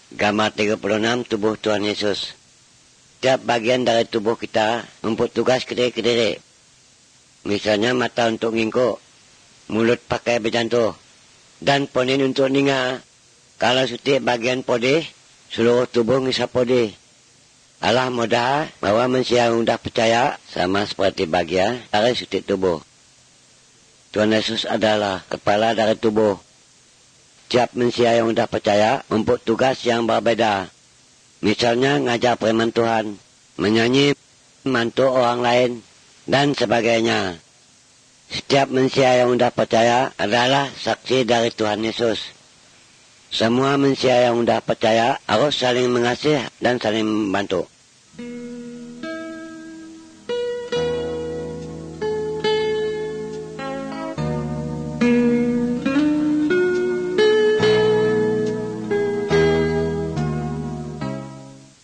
Gambar 36 tubuh Tuhan Yesus. Setiap bagian dari tubuh kita mempunyai tugas kediri-kediri. Misalnya mata untuk ngingkuk, mulut pakai berjantuh, dan ponin untuk ninga. Kalau setiap bagian podi, seluruh tubuh ngisap podi. Allah mudah bahwa manusia yang sudah percaya sama seperti bagian dari setiap tubuh. Tuhan Yesus adalah kepala dari tubuh. Setiap manusia yang sudah percaya mempunyai tugas yang berbeda. Misalnya ngajar firman Tuhan, menyanyi, membantu orang lain, dan sebagainya. Setiap manusia yang sudah percaya adalah saksi dari Tuhan Yesus. Semua manusia yang sudah percaya harus saling mengasihi dan saling membantu.